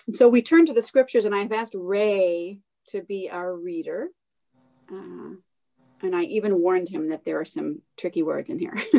So we turn to the scriptures, and I've asked Ray to be our reader. And I even warned him that there are some tricky words in here.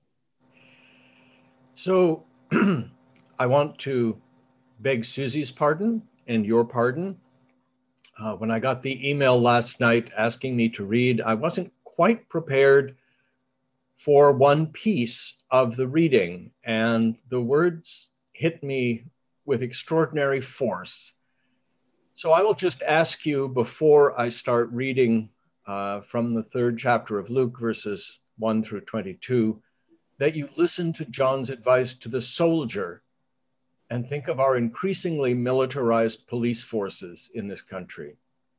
So I want to beg Susie's pardon and your pardon. When I got the email last night asking me to read, I wasn't quite prepared for one piece of the reading, and the words hit me with extraordinary force. So I will just ask you, before I start reading from the 3rd chapter of Luke, verses 1 through 22, that you listen to John's advice to the soldier and think of our increasingly militarized police forces in this country.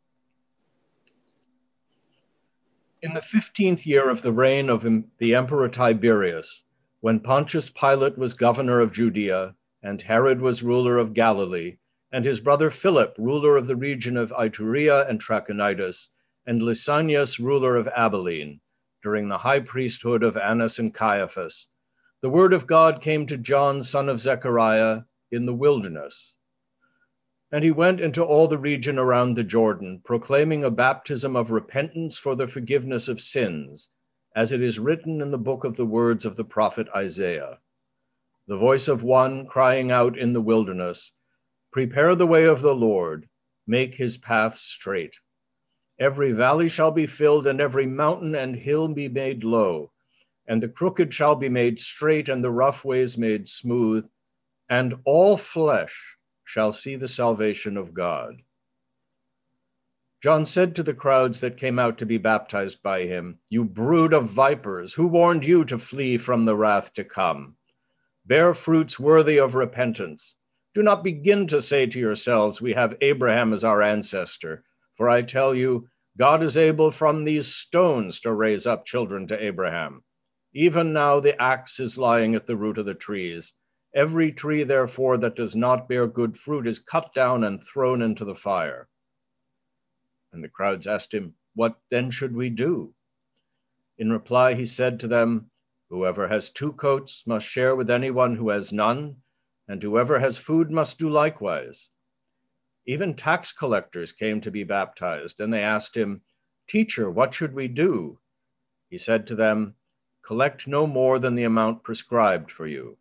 In the 15th year of the reign of the Emperor Tiberius, when Pontius Pilate was governor of Judea, and Herod was ruler of Galilee, and his brother Philip, ruler of the region of Iturea and Trachonitis, and Lysanias, ruler of Abilene, during the high priesthood of Annas and Caiaphas, the word of God came to John, son of Zechariah, in the wilderness. And he went into all the region around the Jordan, proclaiming a baptism of repentance for the forgiveness of sins, as it is written in the book of the words of the prophet Isaiah. The voice of one crying out in the wilderness, "Prepare the way of the Lord, make his path straight. Every valley shall be filled, and every mountain and hill be made low, and the crooked shall be made straight, and the rough ways made smooth, and all flesh shall see the salvation of God." John said to the crowds that came out to be baptized by him, "You brood of vipers, who warned you to flee from the wrath to come? Bear fruits worthy of repentance. Do not begin to say to yourselves, 'We have Abraham as our ancestor.' For I tell you, God is able from these stones to raise up children to Abraham. Even now the axe is lying at the root of the trees. Every tree, therefore, that does not bear good fruit is cut down and thrown into the fire." And the crowds asked him, "What then should we do?" In reply, he said to them, "Whoever has 2 coats must share with anyone who has none, and whoever has food must do likewise." Even tax collectors came to be baptized, and they asked him, "Teacher, what should we do?" He said to them, "Collect no more than the amount prescribed for you."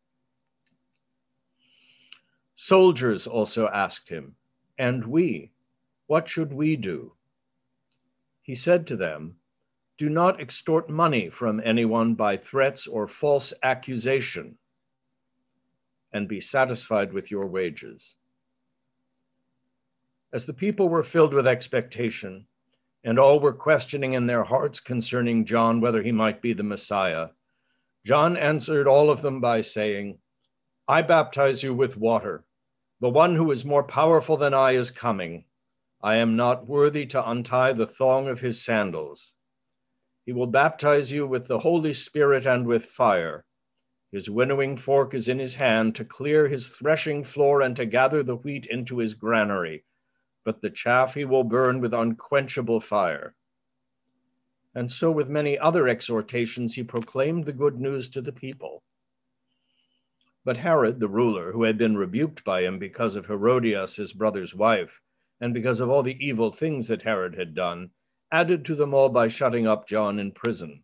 Soldiers also asked him, "And we, what should we do?" He said to them, "Do not extort money from anyone by threats or false accusation, and be satisfied with your wages." As the people were filled with expectation, and all were questioning in their hearts concerning John whether he might be the Messiah, John answered all of them by saying, "I baptize you with water. The one who is more powerful than I is coming. I am not worthy to untie the thong of his sandals. He will baptize you with the Holy Spirit and with fire. His winnowing fork is in his hand to clear his threshing floor and to gather the wheat into his granary, but the chaff he will burn with unquenchable fire." And so with many other exhortations, he proclaimed the good news to the people. But Herod, the ruler, who had been rebuked by him because of Herodias, his brother's wife, and because of all the evil things that Herod had done, added to them all by shutting up John in prison.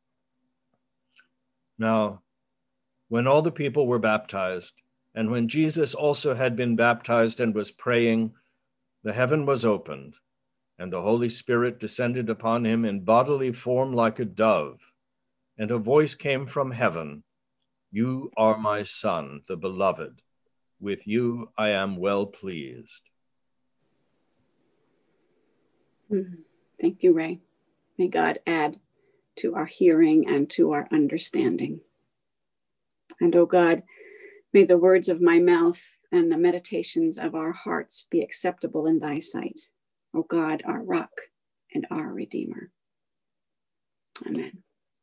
Now, when all the people were baptized, and when Jesus also had been baptized and was praying, the heaven was opened, and the Holy Spirit descended upon him in bodily form like a dove, and a voice came from heaven, "You are my Son, the beloved. With you I am well pleased." Thank you, Ray. May God add to our hearing and to our understanding. And oh God, may the words of my mouth and the meditations of our hearts be acceptable in thy sight, O God, our rock and our Redeemer. Amen.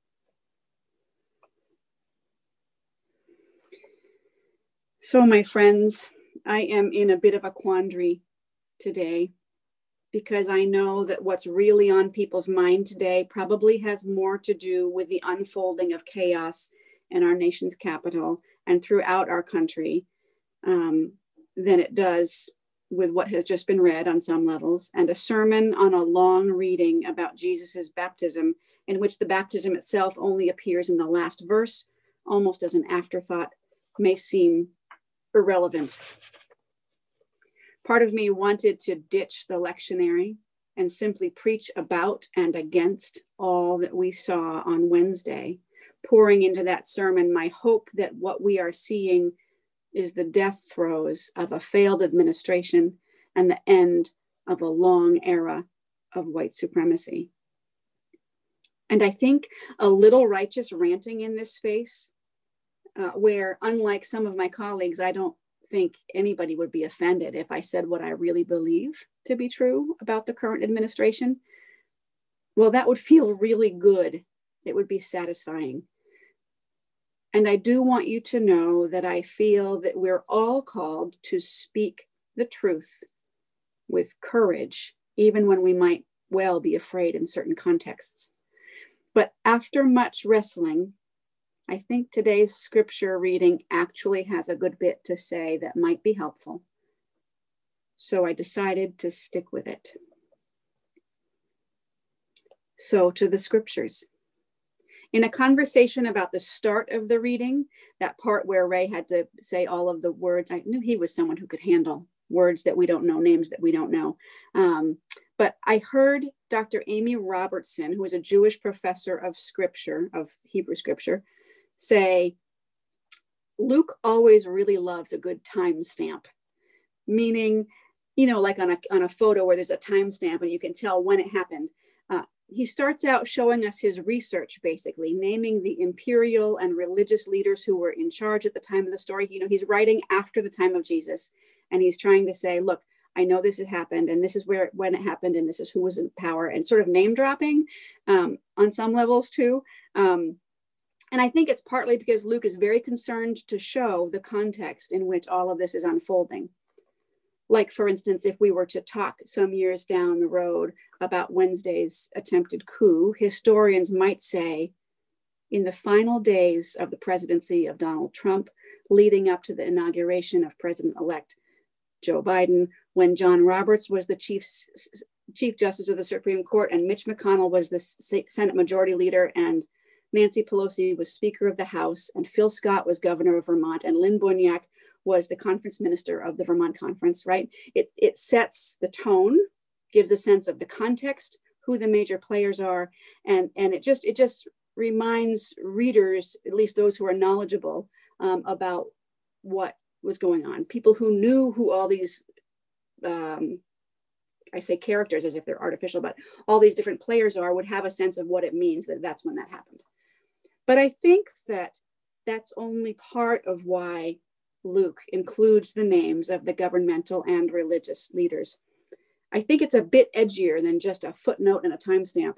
So, my friends, I am in a bit of a quandary today, because I know that what's really on people's mind today probably has more to do with the unfolding of chaos in our nation's capital and throughout our country than it does with what has just been read on some levels, and a sermon on a long reading about Jesus's baptism, in which the baptism itself only appears in the last verse, almost as an afterthought, may seem irrelevant. Part of me wanted to ditch the lectionary and simply preach about and against all that we saw on Wednesday, pouring into that sermon my hope that what we are seeing is the death throes of a failed administration and the end of a long era of white supremacy. And I think a little righteous ranting in this space, where unlike some of my colleagues, I don't think anybody would be offended if I said what I really believe to be true about the current administration. Well, that would feel really good. It would be satisfying. And I do want you to know that I feel that we're all called to speak the truth with courage, even when we might well be afraid in certain contexts. But after much wrestling, I think today's scripture reading actually has a good bit to say that might be helpful. So I decided to stick with it. So to the scriptures. In a conversation about the start of the reading, that part where Ray had to say all of the words, I knew he was someone who could handle words that we don't know, names that we don't know. But I heard Dr. Amy Robertson, who is a Jewish professor of scripture, of Hebrew scripture, say, Luke always really loves a good timestamp, meaning, like on a photo where there's a timestamp and you can tell when it happened. He starts out showing us his research, basically naming the imperial and religious leaders who were in charge at the time of the story. He's writing after the time of Jesus, and he's trying to say, look, I know this has happened, and this is when it happened, and this is who was in power, and sort of name dropping on some levels too. And I think it's partly because Luke is very concerned to show the context in which all of this is unfolding. Like, for instance, if we were to talk some years down the road about Wednesday's attempted coup, historians might say, in the final days of the presidency of Donald Trump, leading up to the inauguration of President-elect Joe Biden, when John Roberts was the Chief Justice of the Supreme Court and Mitch McConnell was the Senate Majority Leader and Nancy Pelosi was Speaker of the House and Phil Scott was Governor of Vermont and Lynn Bunyak was the conference minister of the Vermont Conference, right? It sets the tone, gives a sense of the context, who the major players are, and it just reminds readers, at least those who are knowledgeable, about what was going on. People who knew who all these, I say characters as if they're artificial, but all these different players are, would have a sense of what it means that that's when that happened. But I think that that's only part of why Luke includes the names of the governmental and religious leaders. I think it's a bit edgier than just a footnote and a timestamp.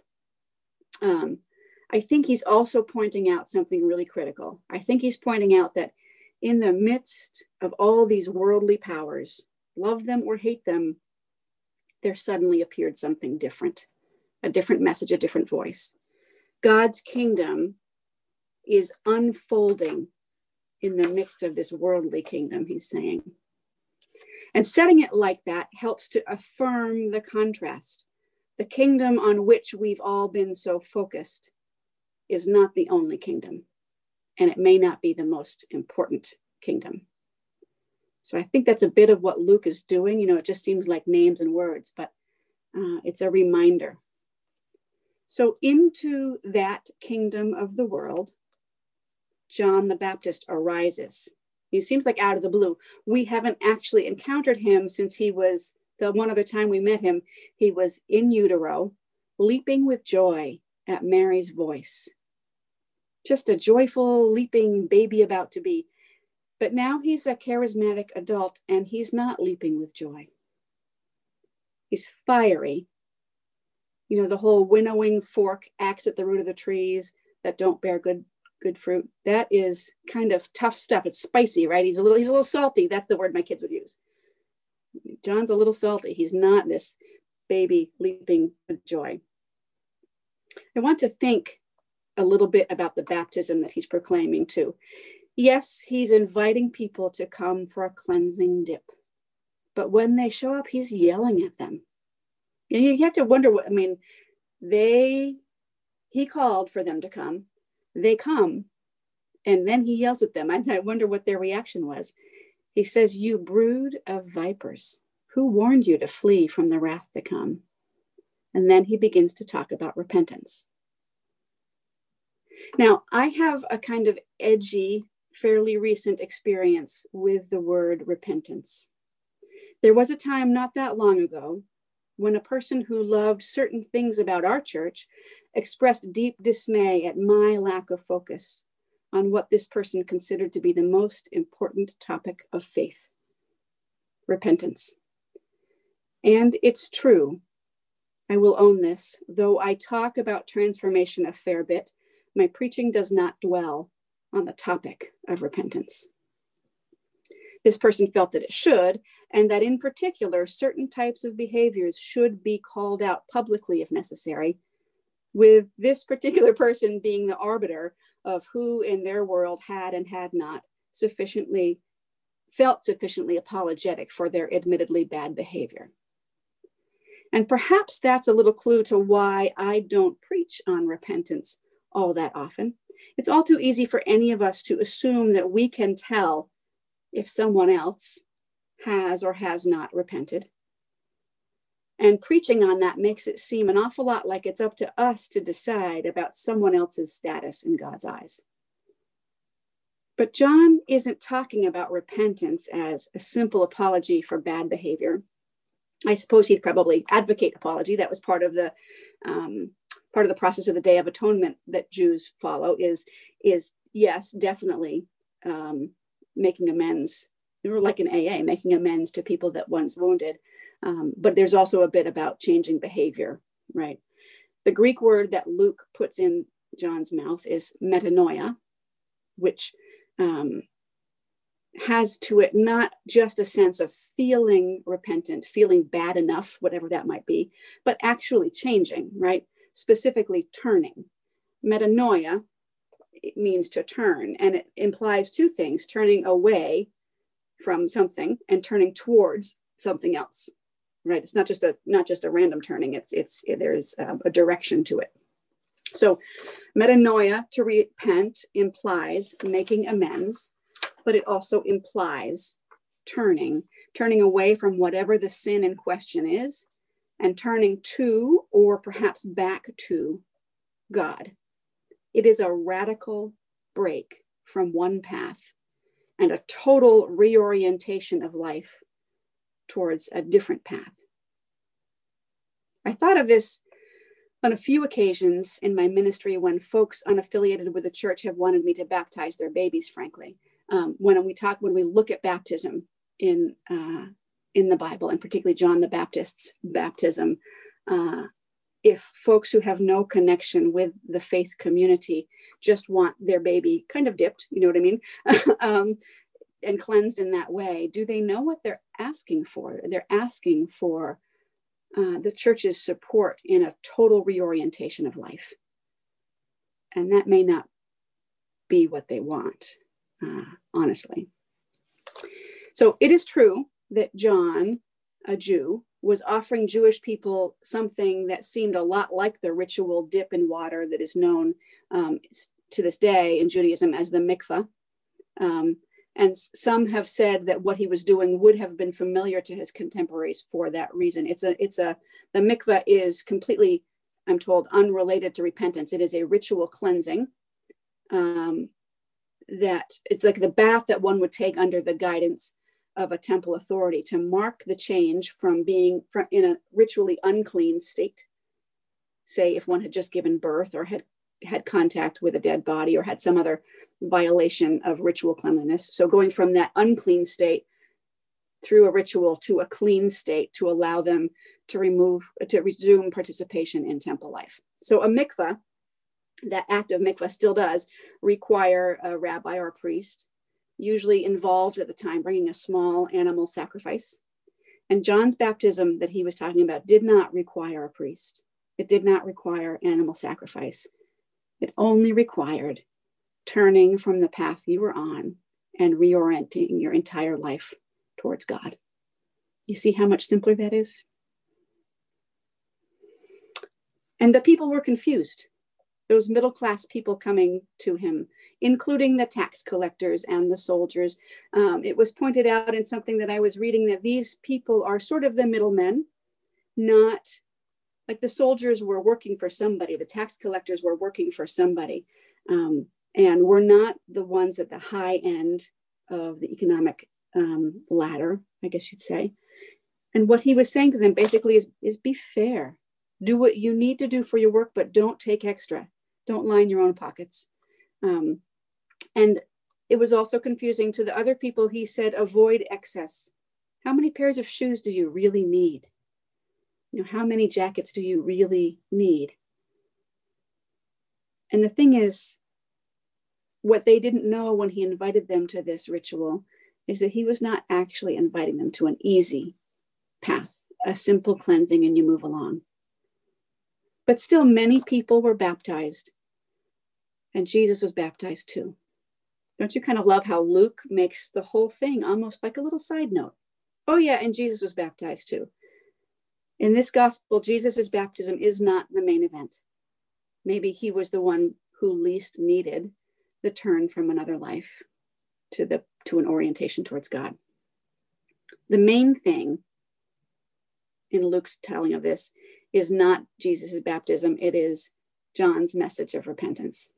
I think he's also pointing out something really critical. I think he's pointing out that in the midst of all these worldly powers, love them or hate them, there suddenly appeared something different, a different message, a different voice. God's kingdom is unfolding in the midst of this worldly kingdom, he's saying. And setting it like that helps to affirm the contrast. The kingdom on which we've all been so focused is not the only kingdom, and it may not be the most important kingdom. So I think that's a bit of what Luke is doing. It just seems like names and words, but it's a reminder. So into that kingdom of the world, John the Baptist arises. He seems like out of the blue. We haven't actually encountered him since he was, the one other time we met him, he was in utero, leaping with joy at Mary's voice. Just a joyful, leaping baby about to be. But now he's a charismatic adult and he's not leaping with joy. He's fiery. The whole winnowing fork axe at the root of the trees that don't bear good fruit. That is kind of tough stuff. It's spicy, right? He's a little salty. That's the word my kids would use. John's a little salty. He's not this baby leaping with joy. I want to think a little bit about the baptism that he's proclaiming too. Yes, he's inviting people to come for a cleansing dip. But when they show up, he's yelling at them. You have to wonder what, he called for them to come. They come, and then he yells at them. I wonder what their reaction was. He says, "You brood of vipers, who warned you to flee from the wrath to come?" And then he begins to talk about repentance. Now, I have a kind of edgy, fairly recent experience with the word repentance. There was a time not that long ago when a person who loved certain things about our church expressed deep dismay at my lack of focus on what this person considered to be the most important topic of faith: repentance. And it's true. I will own this. Though I talk about transformation a fair bit, my preaching does not dwell on the topic of repentance. This person felt that it should, and that in particular, certain types of behaviors should be called out publicly if necessary, with this particular person being the arbiter of who in their world had and had not felt sufficiently apologetic for their admittedly bad behavior. And perhaps that's a little clue to why I don't preach on repentance all that often. It's all too easy for any of us to assume that we can tell if someone else has or has not repented. And preaching on that makes it seem an awful lot like it's up to us to decide about someone else's status in God's eyes. But John isn't talking about repentance as a simple apology for bad behavior. I suppose he'd probably advocate apology. That was part of the process of the Day of Atonement that Jews follow is yes, definitely making amends. Or like in AA, making amends to people that once wounded. But there's also a bit about changing behavior, right? The Greek word that Luke puts in John's mouth is metanoia, which has to it not just a sense of feeling repentant, feeling bad enough, whatever that might be, but actually changing, right? Specifically turning. Metanoia, it means to turn, and it implies two things: turning away from something and turning towards something else, right? It's not just a random turning. There's a direction to it. So metanoia, to repent, implies making amends, but it also implies turning away from whatever the sin in question is and turning to, or perhaps back to, God. It is a radical break from one path and a total reorientation of life towards a different path. I thought of this on a few occasions in my ministry when folks unaffiliated with the church have wanted me to baptize their babies, frankly. When we look at baptism in the Bible, and particularly John the Baptist's baptism, if folks who have no connection with the faith community just want their baby kind of dipped, you know what I mean, and cleansed in that way, do they know what they're asking for? They're asking for the church's support in a total reorientation of life. And that may not be what they want, honestly. So it is true that John, a Jew, was offering Jewish people something that seemed a lot like the ritual dip in water that is known to this day in Judaism as the mikvah. And some have said that what he was doing would have been familiar to his contemporaries for that reason. The mikvah is completely, I'm told, unrelated to repentance. It is a ritual cleansing that it's like the bath that one would take under the guidance of a temple authority to mark the change from being in a ritually unclean state. Say if one had just given birth or had contact with a dead body or had some other violation of ritual cleanliness. So going from that unclean state through a ritual to a clean state to allow them to resume participation in temple life. So a mikvah, that act of mikvah still does require a rabbi or a priest, usually involved at the time, bringing a small animal sacrifice. And John's baptism that he was talking about did not require a priest. It did not require animal sacrifice. It only required turning from the path you were on and reorienting your entire life towards God. You see how much simpler that is? And the people were confused. Those middle-class people coming to him, including the tax collectors and the soldiers. It was pointed out in something that I was reading that these people are sort of the middlemen, not like the soldiers were working for somebody, the tax collectors were working for somebody, and were not the ones at the high end of the economic ladder, I guess you'd say. And what he was saying to them basically is be fair. Do what you need to do for your work, but don't take extra. Don't line your own pockets. And it was also confusing to the other people. He said, avoid excess. How many pairs of shoes do you really need? You know, how many jackets do you really need? And the thing is, what they didn't know when he invited them to this ritual is that he was not actually inviting them to an easy path, a simple cleansing and you move along. But still, many people were baptized, and Jesus was baptized too. Don't you kind of love how Luke makes the whole thing almost like a little side note? Oh yeah, and Jesus was baptized too. In this gospel, Jesus's baptism is not the main event. Maybe he was the one who least needed the turn from another life to an orientation towards God. The main thing in Luke's telling of this is not Jesus's baptism, it is John's message of repentance.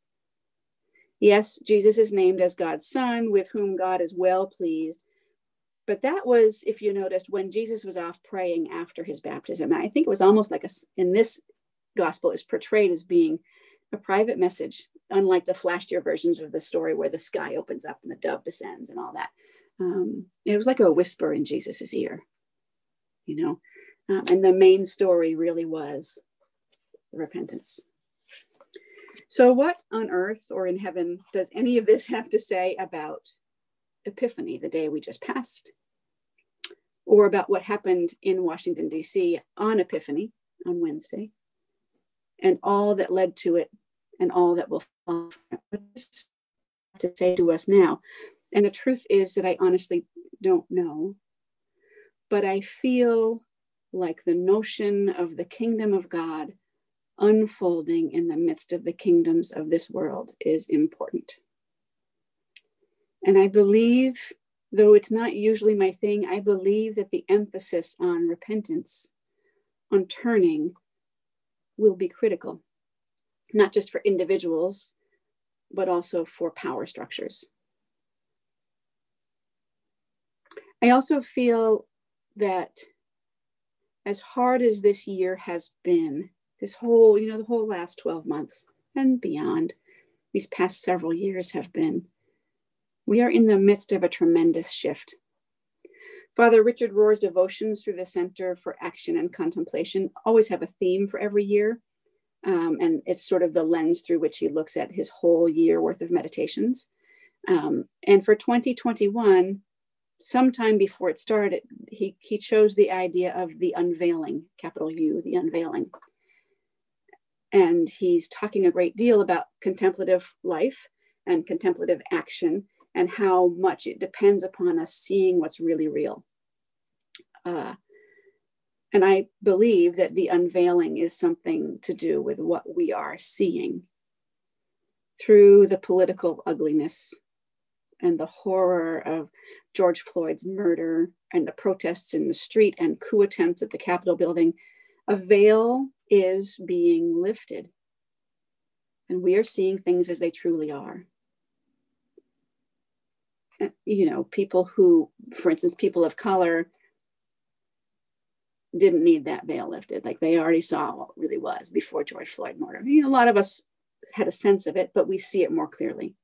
Yes, Jesus is named as God's son, with whom God is well pleased. But that was, if you noticed, when Jesus was off praying after his baptism. I think it was almost like in this gospel is portrayed as being a private message, unlike the flashier versions of the story where the sky opens up and the dove descends and all that. It was like a whisper in Jesus's ear, you know. And the main story really was repentance. So what on earth or in heaven does any of this have to say about Epiphany, the day we just passed, or about what happened in Washington, D.C. on Epiphany on Wednesday, and all that led to it and all that will follow to say to us now? And the truth is that I honestly don't know, but I feel like the notion of the kingdom of God unfolding in the midst of the kingdoms of this world is important. And I believe, though it's not usually my thing, I believe that the emphasis on repentance, on turning, will be critical, not just for individuals, but also for power structures. I also feel that as hard as this year has been, this whole, the whole last 12 months and beyond, these past several years have been, we are in the midst of a tremendous shift. Father Richard Rohr's devotions through the Center for Action and Contemplation always have a theme for every year. And it's sort of the lens through which he looks at his whole year worth of meditations. And for 2021, sometime before it started, he chose the idea of the unveiling, capital U, the unveiling. And he's talking a great deal about contemplative life and contemplative action and how much it depends upon us seeing what's really real. And I believe that the unveiling is something to do with what we are seeing through the political ugliness and the horror of George Floyd's murder and the protests in the street and coup attempts at the Capitol building. A veil is being lifted, and we are seeing things as they truly are. People who, for instance, people of color didn't need that veil lifted. Like they already saw what it really was before George Floyd murder. A lot of us had a sense of it, but we see it more clearly.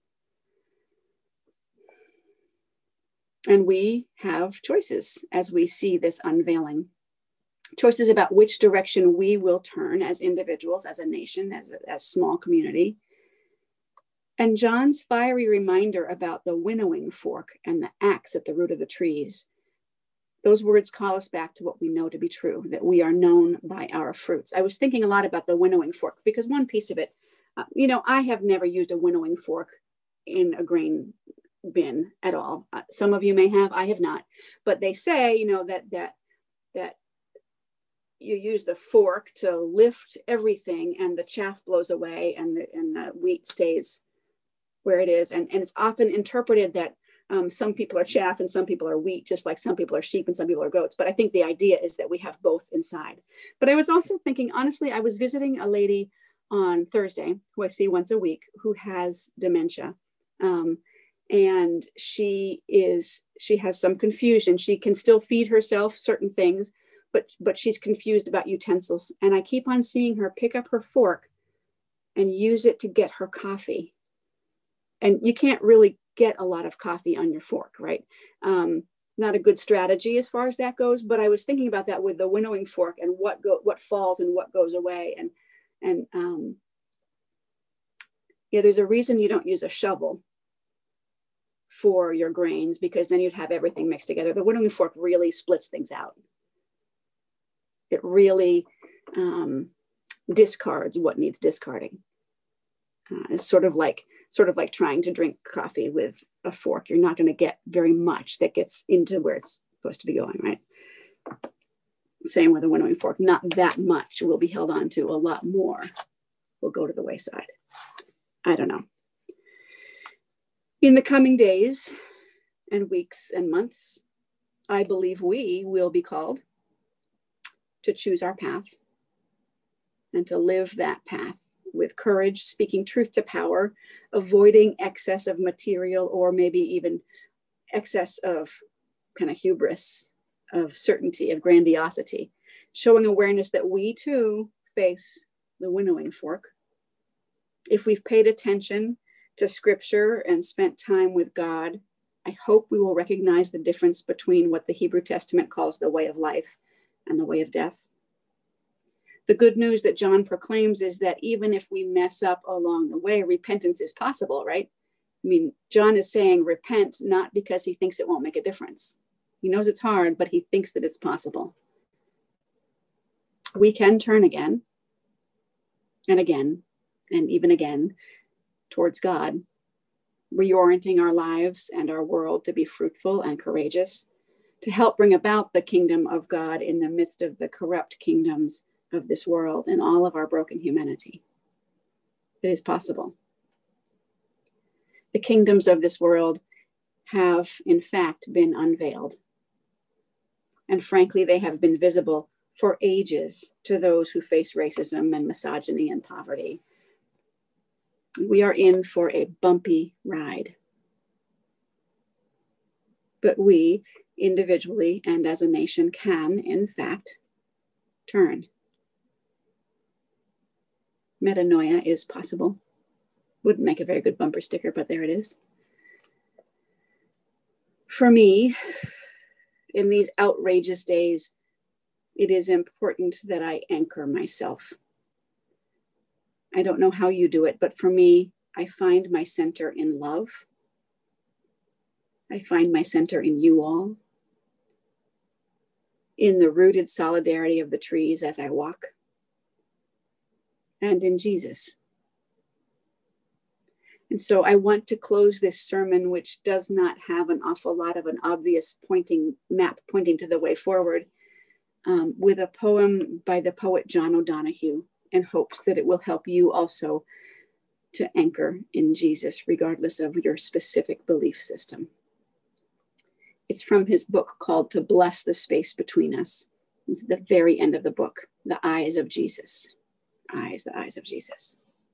And we have choices as we see this unveiling. Choices about which direction we will turn as individuals, as a nation, as a small community. And John's fiery reminder about the winnowing fork and the axe at the root of the trees, those words call us back to what we know to be true, that we are known by our fruits. I was thinking a lot about the winnowing fork because one piece of it, I have never used a winnowing fork in a grain been at all. Some of you may have, I have not, but they say, that you use the fork to lift everything and the chaff blows away and the wheat stays where it is. And it's often interpreted that some people are chaff and some people are wheat, just like some people are sheep and some people are goats. But I think the idea is that we have both inside. But I was also thinking, honestly, I was visiting a lady on Thursday who I see once a week who has dementia. And she has some confusion. She can still feed herself certain things, but she's confused about utensils. And I keep on seeing her pick up her fork and use it to get her coffee. And you can't really get a lot of coffee on your fork, right? Not a good strategy as far as that goes. But I was thinking about that with the winnowing fork and what falls and what goes away. And there's a reason you don't use a shovel for your grains, because then you'd have everything mixed together. The winnowing fork really splits things out. It really discards what needs discarding. It's sort of like trying to drink coffee with a fork. You're not going to get very much that gets into where it's supposed to be going, right? Same with a winnowing fork. Not that much will be held on to. A lot more will go to the wayside. I don't know. In the coming days and weeks and months, I believe we will be called to choose our path and to live that path with courage, speaking truth to power, avoiding excess of material or maybe even excess of kind of hubris, of certainty, of grandiosity, showing awareness that we too face the winnowing fork. If we've paid attention to scripture and spent time with God, I hope we will recognize the difference between what the Hebrew Testament calls the way of life and the way of death. The good news that John proclaims is that even if we mess up along the way, repentance is possible, right? I mean, John is saying repent, not because he thinks it won't make a difference. He knows it's hard, but he thinks that it's possible. We can turn again and again and even again towards God, reorienting our lives and our world to be fruitful and courageous, to help bring about the kingdom of God in the midst of the corrupt kingdoms of this world and all of our broken humanity. It is possible. The kingdoms of this world have, in fact, been unveiled. And frankly, they have been visible for ages to those who face racism and misogyny and poverty. We are in for a bumpy ride. But we, individually and as a nation, can, in fact, turn. Metanoia is possible. Wouldn't make a very good bumper sticker, but there it is. For me, in these outrageous days, it is important that I anchor myself. I don't know how you do it, but for me, I find my center in love. I find my center in you all, in the rooted solidarity of the trees as I walk, and in Jesus. And so I want to close this sermon, which does not have an awful lot of an obvious map pointing to the way forward, with a poem by the poet John O'Donohue, in hopes that it will help you also to anchor in Jesus, regardless of your specific belief system. It's from his book called To Bless the Space Between Us. It's at the very end of the book, The Eyes of Jesus. The eyes of Jesus.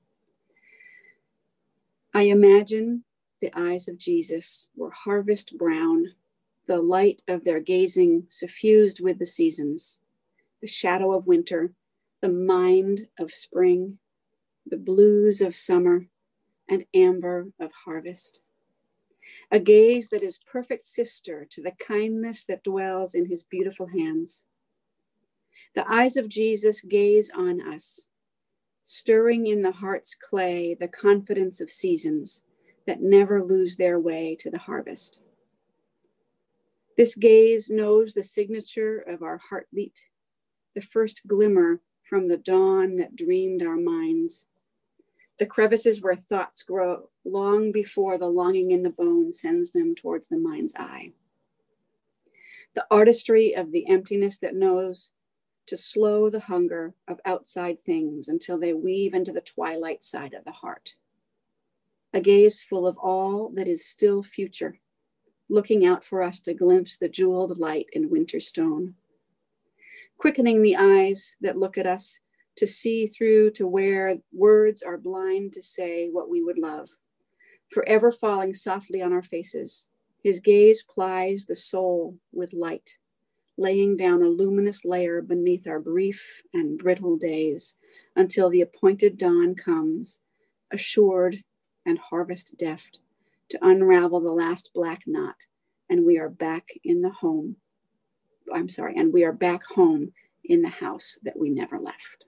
I imagine the eyes of Jesus were harvest brown, the light of their gazing suffused with the seasons, the shadow of winter, the mind of spring, the blues of summer, and amber of harvest. A gaze that is perfect sister to the kindness that dwells in his beautiful hands. The eyes of Jesus gaze on us, stirring in the heart's clay the confidence of seasons that never lose their way to the harvest. This gaze knows the signature of our heartbeat, the first glimmer from the dawn that dreamed our minds, the crevices where thoughts grow long before the longing in the bone sends them towards the mind's eye. The artistry of the emptiness that knows to slow the hunger of outside things until they weave into the twilight side of the heart. A gaze full of all that is still future, looking out for us to glimpse the jeweled light in winter stone. Quickening the eyes that look at us to see through to where words are blind to say what we would love. Forever falling softly on our faces, his gaze plies the soul with light, laying down a luminous layer beneath our brief and brittle days until the appointed dawn comes, assured and harvest deft, to unravel the last black knot, and we are back in the home. And we are back home in the house that we never left.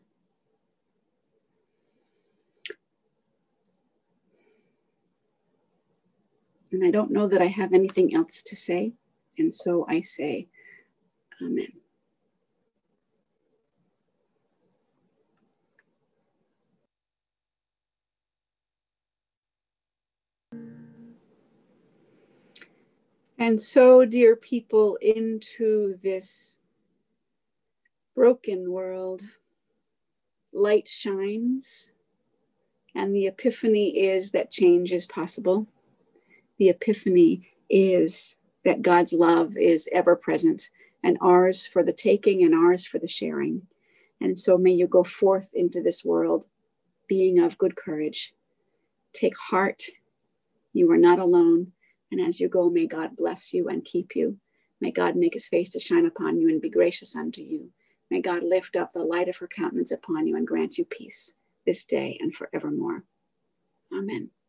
And I don't know that I have anything else to say, and so I say, Amen. And so, dear people, into this broken world, light shines, and the epiphany is that change is possible. The epiphany is that God's love is ever present and ours for the taking and ours for the sharing. And so may you go forth into this world being of good courage. Take heart. You are not alone. And as you go, may God bless you and keep you. May God make his face to shine upon you and be gracious unto you. May God lift up the light of her countenance upon you and grant you peace this day and forevermore. Amen.